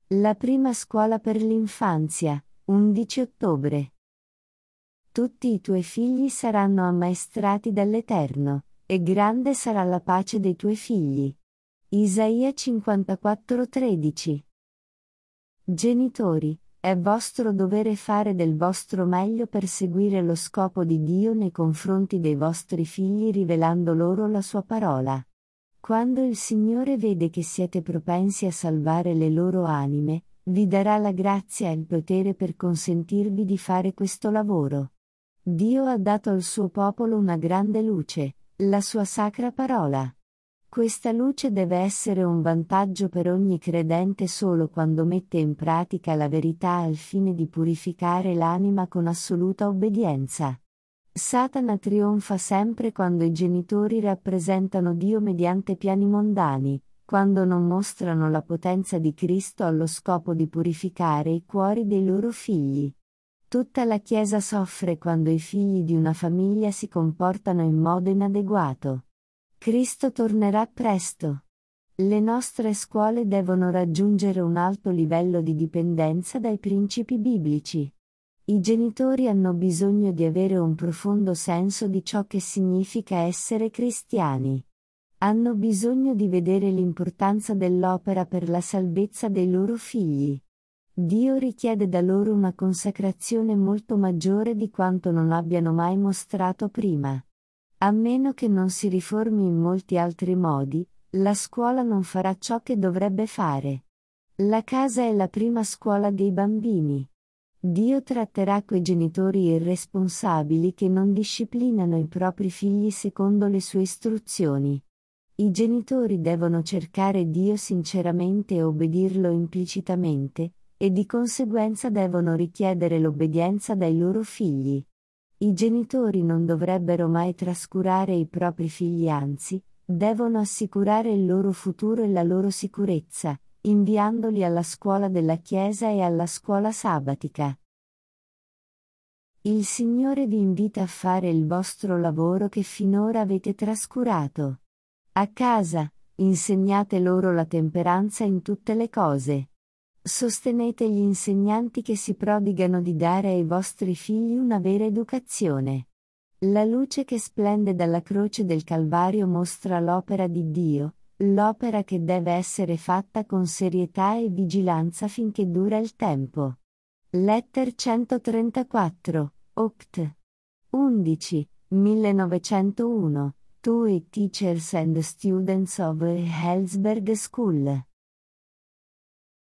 La prima scuola per l'infanzia, 11 ottobre. Tutti i tuoi figli saranno ammaestrati dall'Eterno, e grande sarà la pace dei tuoi figli. Isaia 54:13. Genitori, è vostro dovere fare del vostro meglio per seguire lo scopo di Dio nei confronti dei vostri figli rivelando loro la sua parola. Quando il Signore vede che siete propensi a salvare le loro anime, vi darà la grazia e il potere per consentirvi di fare questo lavoro. Dio ha dato al suo popolo una grande luce, la sua sacra parola. Questa luce deve essere un vantaggio per ogni credente solo quando mette in pratica la verità al fine di purificare l'anima con assoluta obbedienza. Satana trionfa sempre quando i genitori rappresentano Dio mediante piani mondani, quando non mostrano la potenza di Cristo allo scopo di purificare i cuori dei loro figli. Tutta la Chiesa soffre quando i figli di una famiglia si comportano in modo inadeguato. Cristo tornerà presto. Le nostre scuole devono raggiungere un alto livello di dipendenza dai principi biblici. I genitori hanno bisogno di avere un profondo senso di ciò che significa essere cristiani. Hanno bisogno di vedere l'importanza dell'opera per la salvezza dei loro figli. Dio richiede da loro una consacrazione molto maggiore di quanto non abbiano mai mostrato prima. A meno che non si riformi in molti altri modi, la scuola non farà ciò che dovrebbe fare. La casa è la prima scuola dei bambini. Dio tratterà quei genitori irresponsabili che non disciplinano i propri figli secondo le sue istruzioni. I genitori devono cercare Dio sinceramente e obbedirlo implicitamente, e di conseguenza devono richiedere l'obbedienza dai loro figli. I genitori non dovrebbero mai trascurare i propri figli, anzi, devono assicurare il loro futuro e la loro sicurezza, inviandoli alla scuola della Chiesa e alla scuola sabbatica. Il Signore vi invita a fare il vostro lavoro che finora avete trascurato. A casa, insegnate loro la temperanza in tutte le cose. Sostenete gli insegnanti che si prodigano di dare ai vostri figli una vera educazione. La luce che splende dalla croce del Calvario mostra l'opera di Dio, l'opera che deve essere fatta con serietà e vigilanza finché dura il tempo. Letter 134, Oct. 11, 1901, to Teachers and Students of Hellsberg School.